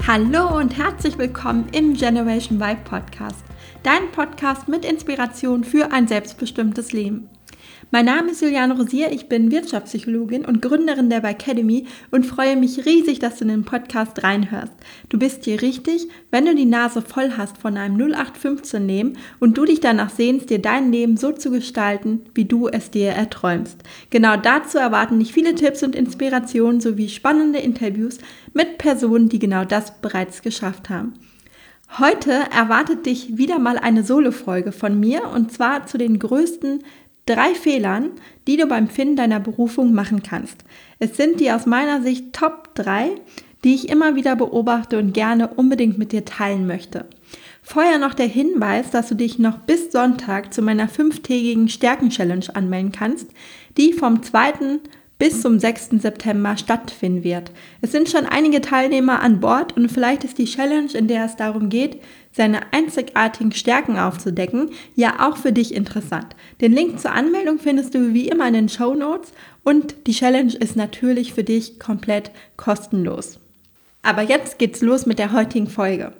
Hallo und herzlich willkommen im Generation Vibe Podcast, dein Podcast mit Inspiration für ein selbstbestimmtes Leben. Mein Name ist Juliane Rosier, ich bin Wirtschaftspsychologin und Gründerin der Vicademy und freue mich riesig, dass du in den Podcast reinhörst. Du bist hier richtig, wenn du die Nase voll hast von einem 0815-Leben und du dich danach sehnst, dir dein Leben so zu gestalten, wie du es dir erträumst. Genau dazu erwarten dich viele Tipps und Inspirationen sowie spannende Interviews mit Personen, die genau das bereits geschafft haben. Heute erwartet dich wieder mal eine Solo-Folge von mir und zwar zu den größten 3 Fehlern, die du beim Finden deiner Berufung machen kannst. Es sind die aus meiner Sicht Top 3, die ich immer wieder beobachte und gerne unbedingt mit dir teilen möchte. Vorher noch der Hinweis, dass du dich noch bis Sonntag zu meiner 5-tägigen Stärken-Challenge anmelden kannst, die vom 2. bis zum 6. September stattfinden wird. Es sind schon einige Teilnehmer an Bord und vielleicht ist die Challenge, in der es darum geht, seine einzigartigen Stärken aufzudecken, ja auch für dich interessant. Den Link zur Anmeldung findest du wie immer in den Shownotes und die Challenge ist natürlich für dich komplett kostenlos. Aber jetzt geht's los mit der heutigen Folge.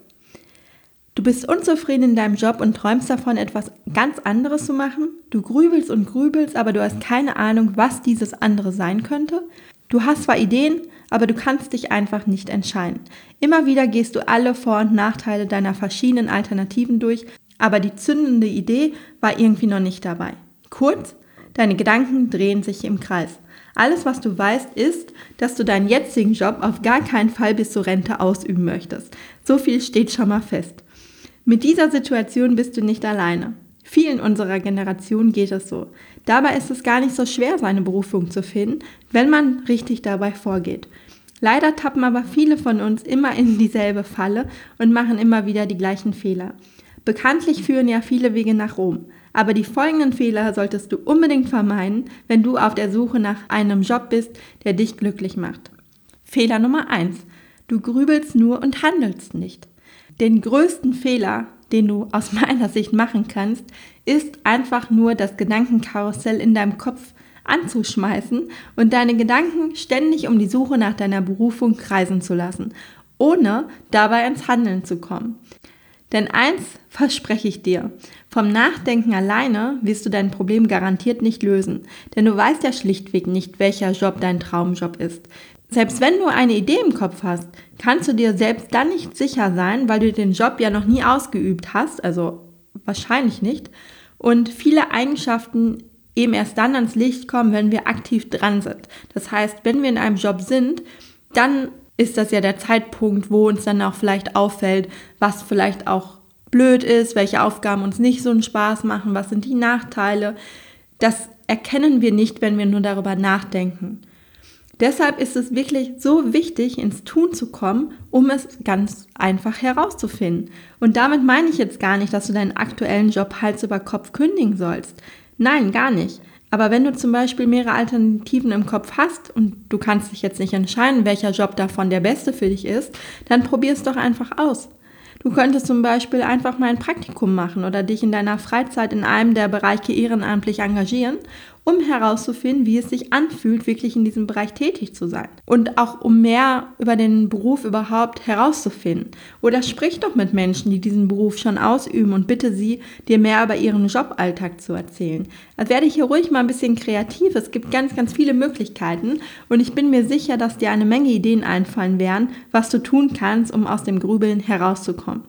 Du bist unzufrieden in deinem Job und träumst davon, etwas ganz anderes zu machen. Du grübelst und grübelst, aber du hast keine Ahnung, was dieses andere sein könnte. Du hast zwar Ideen, aber du kannst dich einfach nicht entscheiden. Immer wieder gehst du alle Vor- und Nachteile deiner verschiedenen Alternativen durch, aber die zündende Idee war irgendwie noch nicht dabei. Kurz, deine Gedanken drehen sich im Kreis. Alles, was du weißt, ist, dass du deinen jetzigen Job auf gar keinen Fall bis zur Rente ausüben möchtest. So viel steht schon mal fest. Mit dieser Situation bist du nicht alleine. Vielen unserer Generation geht es so. Dabei ist es gar nicht so schwer, seine Berufung zu finden, wenn man richtig dabei vorgeht. Leider tappen aber viele von uns immer in dieselbe Falle und machen immer wieder die gleichen Fehler. Bekanntlich führen ja viele Wege nach Rom. Aber die folgenden Fehler solltest du unbedingt vermeiden, wenn du auf der Suche nach einem Job bist, der dich glücklich macht. Fehler Nummer 1. Du grübelst nur und handelst nicht. Den größten Fehler, den du aus meiner Sicht machen kannst, ist einfach nur das Gedankenkarussell in deinem Kopf anzuschmeißen und deine Gedanken ständig um die Suche nach deiner Berufung kreisen zu lassen, ohne dabei ins Handeln zu kommen. Denn eins verspreche ich dir, vom Nachdenken alleine wirst du dein Problem garantiert nicht lösen, denn du weißt ja schlichtweg nicht, welcher Job dein Traumjob ist. Selbst wenn du eine Idee im Kopf hast, kannst du dir selbst dann nicht sicher sein, weil du den Job ja noch nie ausgeübt hast, also wahrscheinlich nicht, und viele Eigenschaften eben erst dann ans Licht kommen, wenn wir aktiv dran sind. Das heißt, wenn wir in einem Job sind, dann ist das ja der Zeitpunkt, wo uns dann auch vielleicht auffällt, was vielleicht auch blöd ist, welche Aufgaben uns nicht so einen Spaß machen, was sind die Nachteile. Das erkennen wir nicht, wenn wir nur darüber nachdenken. Deshalb ist es wirklich so wichtig, ins Tun zu kommen, um es ganz einfach herauszufinden. Und damit meine ich jetzt gar nicht, dass du deinen aktuellen Job Hals über Kopf kündigen sollst. Nein, gar nicht. Aber wenn du zum Beispiel mehrere Alternativen im Kopf hast und du kannst dich jetzt nicht entscheiden, welcher Job davon der beste für dich ist, dann probier es doch einfach aus. Du könntest zum Beispiel einfach mal ein Praktikum machen oder dich in deiner Freizeit in einem der Bereiche ehrenamtlich engagieren, um herauszufinden, wie es sich anfühlt, wirklich in diesem Bereich tätig zu sein. Und auch um mehr über den Beruf überhaupt herauszufinden. Oder sprich doch mit Menschen, die diesen Beruf schon ausüben und bitte sie, dir mehr über ihren Joballtag zu erzählen. Also werde hier ruhig mal ein bisschen kreativ. Es gibt ganz, ganz viele Möglichkeiten und ich bin mir sicher, dass dir eine Menge Ideen einfallen werden, was du tun kannst, um aus dem Grübeln herauszukommen.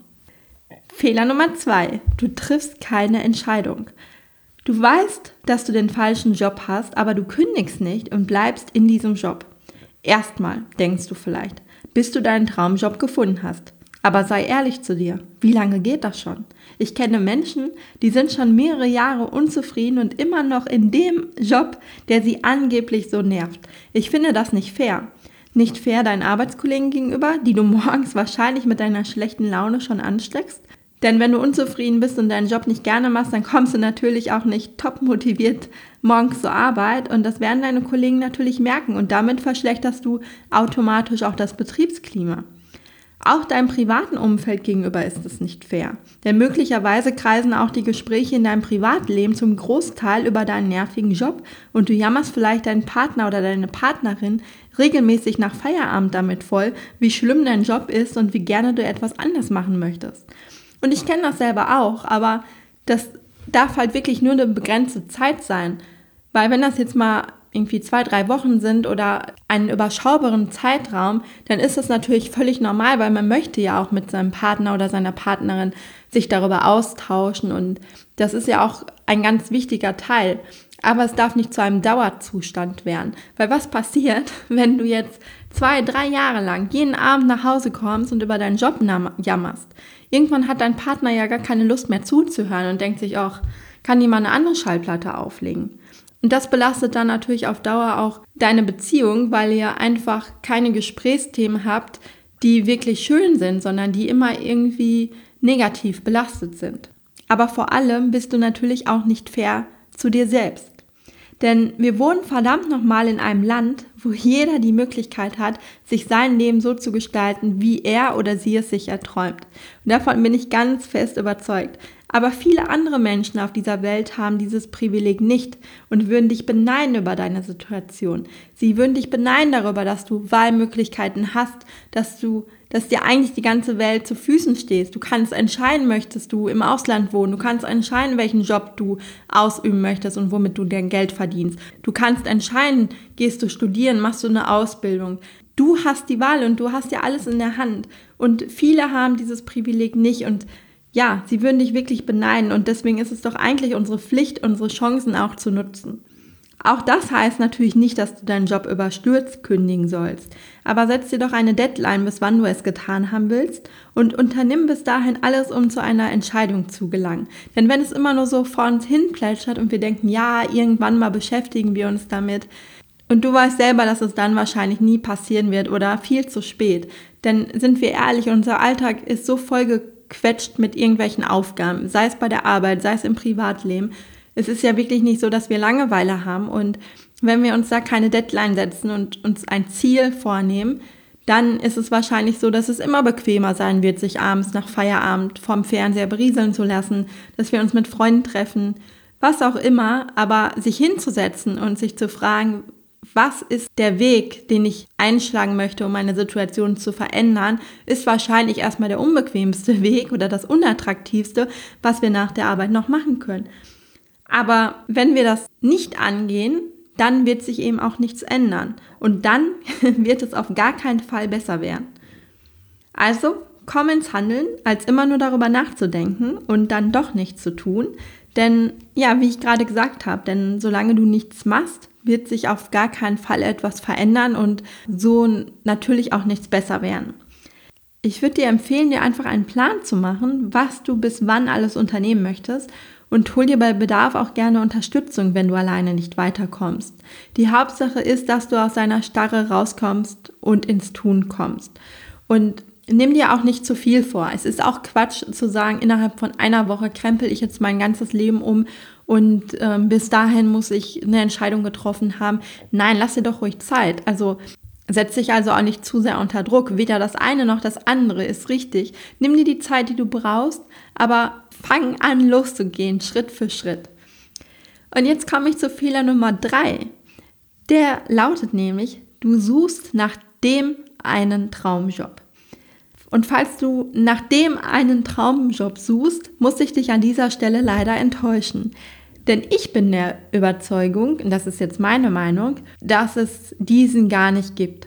Fehler Nummer 2. Du triffst keine Entscheidung. Du weißt, dass du den falschen Job hast, aber du kündigst nicht und bleibst in diesem Job. Erstmal denkst du vielleicht, bis du deinen Traumjob gefunden hast. Aber sei ehrlich zu dir, wie lange geht das schon? Ich kenne Menschen, die sind schon mehrere Jahre unzufrieden und immer noch in dem Job, der sie angeblich so nervt. Ich finde das nicht fair. Nicht fair deinen Arbeitskollegen gegenüber, die du morgens wahrscheinlich mit deiner schlechten Laune schon ansteckst. Denn wenn du unzufrieden bist und deinen Job nicht gerne machst, dann kommst du natürlich auch nicht top motiviert morgens zur Arbeit und das werden deine Kollegen natürlich merken und damit verschlechterst du automatisch auch das Betriebsklima. Auch deinem privaten Umfeld gegenüber ist es nicht fair. Denn möglicherweise kreisen auch die Gespräche in deinem Privatleben zum Großteil über deinen nervigen Job und du jammerst vielleicht deinen Partner oder deine Partnerin regelmäßig nach Feierabend damit voll, wie schlimm dein Job ist und wie gerne du etwas anders machen möchtest. Und ich kenne das selber auch, aber das darf halt wirklich nur eine begrenzte Zeit sein. Weil wenn das jetzt mal irgendwie 2-3 Wochen sind oder einen überschaubaren Zeitraum, dann ist das natürlich völlig normal, weil man möchte ja auch mit seinem Partner oder seiner Partnerin sich darüber austauschen und das ist ja auch ein ganz wichtiger Teil. Aber es darf nicht zu einem Dauerzustand werden, weil was passiert, wenn du jetzt 2-3 Jahre lang jeden Abend nach Hause kommst und über deinen Job jammerst? Irgendwann hat dein Partner ja gar keine Lust mehr zuzuhören und denkt sich auch, kann die mal eine andere Schallplatte auflegen? Und das belastet dann natürlich auf Dauer auch deine Beziehung, weil ihr einfach keine Gesprächsthemen habt, die wirklich schön sind, sondern die immer irgendwie negativ belastet sind. Aber vor allem bist du natürlich auch nicht fair zu dir selbst. Denn wir wohnen verdammt nochmal in einem Land, wo jeder die Möglichkeit hat, sich sein Leben so zu gestalten, wie er oder sie es sich erträumt. Und davon bin ich ganz fest überzeugt. Aber viele andere Menschen auf dieser Welt haben dieses Privileg nicht und würden dich beneiden über deine Situation. Sie würden dich beneiden darüber, dass du Wahlmöglichkeiten hast, dass dir eigentlich die ganze Welt zu Füßen stehst. Du kannst entscheiden, möchtest du im Ausland wohnen. Du kannst entscheiden, welchen Job du ausüben möchtest und womit du dein Geld verdienst. Du kannst entscheiden, gehst du studieren, machst du eine Ausbildung. Du hast die Wahl und du hast ja alles in der Hand. Und viele haben dieses Privileg nicht und ja, sie würden dich wirklich beneiden und deswegen ist es doch eigentlich unsere Pflicht, unsere Chancen auch zu nutzen. Auch das heißt natürlich nicht, dass du deinen Job überstürzt kündigen sollst, aber setz dir doch eine Deadline, bis wann du es getan haben willst und unternimm bis dahin alles, um zu einer Entscheidung zu gelangen. Denn wenn es immer nur so vor uns hin plätschert und wir denken, ja, irgendwann mal beschäftigen wir uns damit und du weißt selber, dass es dann wahrscheinlich nie passieren wird oder viel zu spät, denn sind wir ehrlich, unser Alltag ist so vollgequetscht mit irgendwelchen Aufgaben, sei es bei der Arbeit, sei es im Privatleben. Es ist ja wirklich nicht so, dass wir Langeweile haben und wenn wir uns da keine Deadline setzen und uns ein Ziel vornehmen, dann ist es wahrscheinlich so, dass es immer bequemer sein wird, sich abends nach Feierabend vorm Fernseher berieseln zu lassen, dass wir uns mit Freunden treffen, was auch immer, aber sich hinzusetzen und sich zu fragen, was ist der Weg, den ich einschlagen möchte, um meine Situation zu verändern, ist wahrscheinlich erstmal der unbequemste Weg oder das unattraktivste, was wir nach der Arbeit noch machen können. Aber wenn wir das nicht angehen, dann wird sich eben auch nichts ändern. Und dann wird es auf gar keinen Fall besser werden. Also komm ins Handeln, als immer nur darüber nachzudenken und dann doch nichts zu tun. Denn ja, wie ich gerade gesagt habe, denn solange du nichts machst, wird sich auf gar keinen Fall etwas verändern und so natürlich auch nichts besser werden. Ich würde dir empfehlen, dir einfach einen Plan zu machen, was du bis wann alles unternehmen möchtest und hol dir bei Bedarf auch gerne Unterstützung, wenn du alleine nicht weiterkommst. Die Hauptsache ist, dass du aus deiner Starre rauskommst und ins Tun kommst. Und nimm dir auch nicht zu viel vor. Es ist auch Quatsch zu sagen, innerhalb von einer Woche krempel ich jetzt mein ganzes Leben um und bis dahin muss ich eine Entscheidung getroffen haben. Nein, lass dir doch ruhig Zeit. Also setz dich also auch nicht zu sehr unter Druck. Weder das eine noch das andere ist richtig. Nimm dir die Zeit, die du brauchst, aber fang an loszugehen, Schritt für Schritt. Und jetzt komme ich zu Fehler Nummer 3. Der lautet nämlich, du suchst nach dem einen Traumjob. Und falls du nach dem einen Traumjob suchst, muss ich dich an dieser Stelle leider enttäuschen. Denn ich bin der Überzeugung, und das ist jetzt meine Meinung, dass es diesen gar nicht gibt.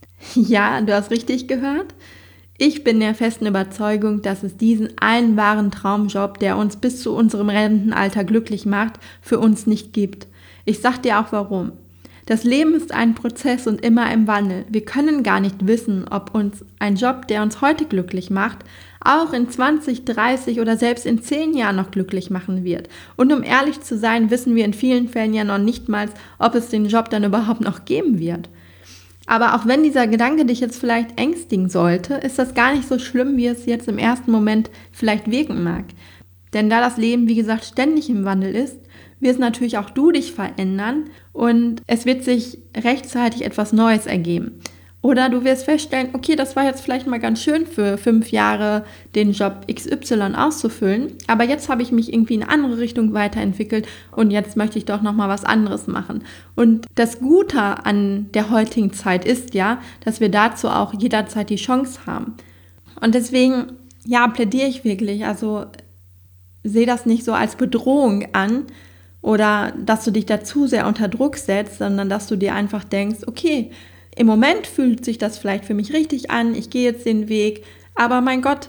Ja, du hast richtig gehört. Ich bin der festen Überzeugung, dass es diesen einen wahren Traumjob, der uns bis zu unserem Rentenalter glücklich macht, für uns nicht gibt. Ich sag dir auch warum. Das Leben ist ein Prozess und immer im Wandel. Wir können gar nicht wissen, ob uns ein Job, der uns heute glücklich macht, auch in 20, 30 oder selbst in 10 Jahren noch glücklich machen wird. Und um ehrlich zu sein, wissen wir in vielen Fällen ja noch nicht mal, ob es den Job dann überhaupt noch geben wird. Aber auch wenn dieser Gedanke dich jetzt vielleicht ängstigen sollte, ist das gar nicht so schlimm, wie es jetzt im ersten Moment vielleicht wirken mag. Denn da das Leben, wie gesagt, ständig im Wandel ist, wirst natürlich auch du dich verändern und es wird sich rechtzeitig etwas Neues ergeben. Oder du wirst feststellen, okay, das war jetzt vielleicht mal ganz schön für 5 Jahre den Job XY auszufüllen, aber jetzt habe ich mich irgendwie in eine andere Richtung weiterentwickelt und jetzt möchte ich doch nochmal was anderes machen. Und das Gute an der heutigen Zeit ist ja, dass wir dazu auch jederzeit die Chance haben. Und deswegen, ja, plädiere ich wirklich, also sehe das nicht so als Bedrohung an oder dass du dich da zu sehr unter Druck setzt, sondern dass du dir einfach denkst, okay, im Moment fühlt sich das vielleicht für mich richtig an, ich gehe jetzt den Weg, aber mein Gott,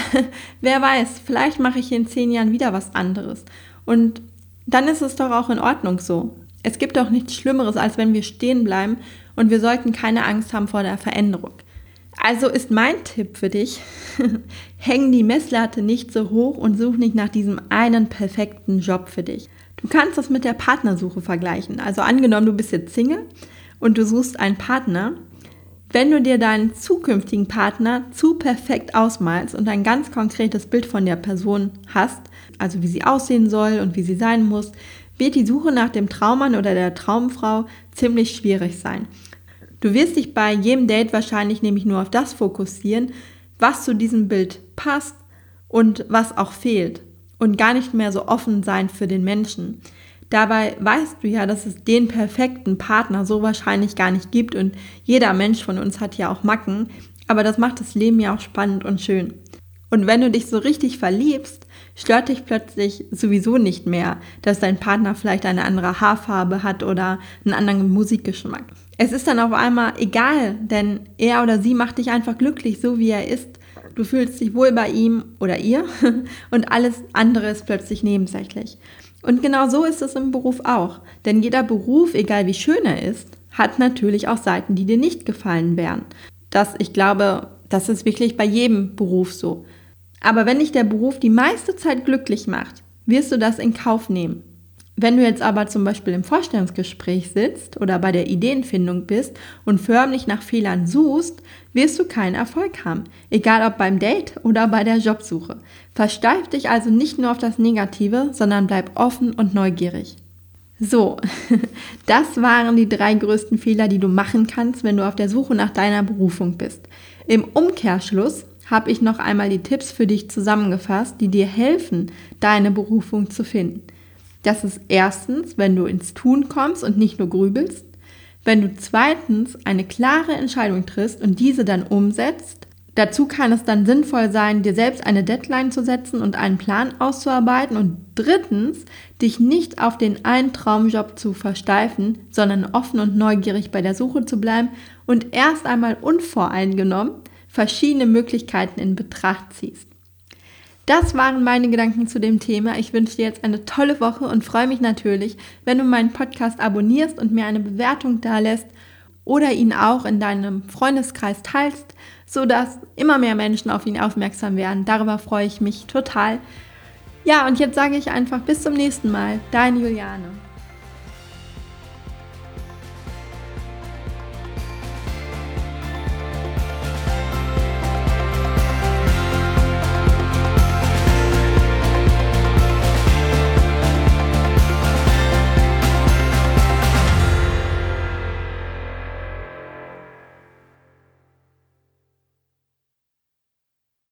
wer weiß, vielleicht mache ich in 10 Jahren wieder was anderes. Und dann ist es doch auch in Ordnung so. Es gibt doch nichts Schlimmeres, als wenn wir stehen bleiben und wir sollten keine Angst haben vor der Veränderung. Also ist mein Tipp für dich, häng die Messlatte nicht so hoch und such nicht nach diesem einen perfekten Job für dich. Du kannst das mit der Partnersuche vergleichen. Also angenommen, du bist jetzt Single und du suchst einen Partner. Wenn du dir deinen zukünftigen Partner zu perfekt ausmalst und ein ganz konkretes Bild von der Person hast, also wie sie aussehen soll und wie sie sein muss, wird die Suche nach dem Traummann oder der Traumfrau ziemlich schwierig sein. Du wirst dich bei jedem Date wahrscheinlich nämlich nur auf das fokussieren, was zu diesem Bild passt und was auch fehlt und gar nicht mehr so offen sein für den Menschen. Dabei weißt du ja, dass es den perfekten Partner so wahrscheinlich gar nicht gibt und jeder Mensch von uns hat ja auch Macken, aber das macht das Leben ja auch spannend und schön. Und wenn du dich so richtig verliebst, stört dich plötzlich sowieso nicht mehr, dass dein Partner vielleicht eine andere Haarfarbe hat oder einen anderen Musikgeschmack. Es ist dann auf einmal egal, denn er oder sie macht dich einfach glücklich, so wie er ist. Du fühlst dich wohl bei ihm oder ihr und alles andere ist plötzlich nebensächlich. Und genau so ist es im Beruf auch. Denn jeder Beruf, egal wie schön er ist, hat natürlich auch Seiten, die dir nicht gefallen werden. Ich glaube, das ist wirklich bei jedem Beruf so. Aber wenn dich der Beruf die meiste Zeit glücklich macht, wirst du das in Kauf nehmen. Wenn du jetzt aber zum Beispiel im Vorstellungsgespräch sitzt oder bei der Ideenfindung bist und förmlich nach Fehlern suchst, wirst du keinen Erfolg haben, egal ob beim Date oder bei der Jobsuche. Versteif dich also nicht nur auf das Negative, sondern bleib offen und neugierig. So, das waren die 3 größten Fehler, die du machen kannst, wenn du auf der Suche nach deiner Berufung bist. Im Umkehrschluss habe ich noch einmal die Tipps für dich zusammengefasst, die dir helfen, deine Berufung zu finden. Das ist erstens, wenn du ins Tun kommst und nicht nur grübelst. Wenn du zweitens eine klare Entscheidung triffst und diese dann umsetzt. Dazu kann es dann sinnvoll sein, dir selbst eine Deadline zu setzen und einen Plan auszuarbeiten. Und drittens, dich nicht auf den einen Traumjob zu versteifen, sondern offen und neugierig bei der Suche zu bleiben und erst einmal unvoreingenommen verschiedene Möglichkeiten in Betracht ziehst. Das waren meine Gedanken zu dem Thema. Ich wünsche dir jetzt eine tolle Woche und freue mich natürlich, wenn du meinen Podcast abonnierst und mir eine Bewertung dalässt oder ihn auch in deinem Freundeskreis teilst, sodass immer mehr Menschen auf ihn aufmerksam werden. Darüber freue ich mich total. Ja, und jetzt sage ich einfach bis zum nächsten Mal. Deine Juliane.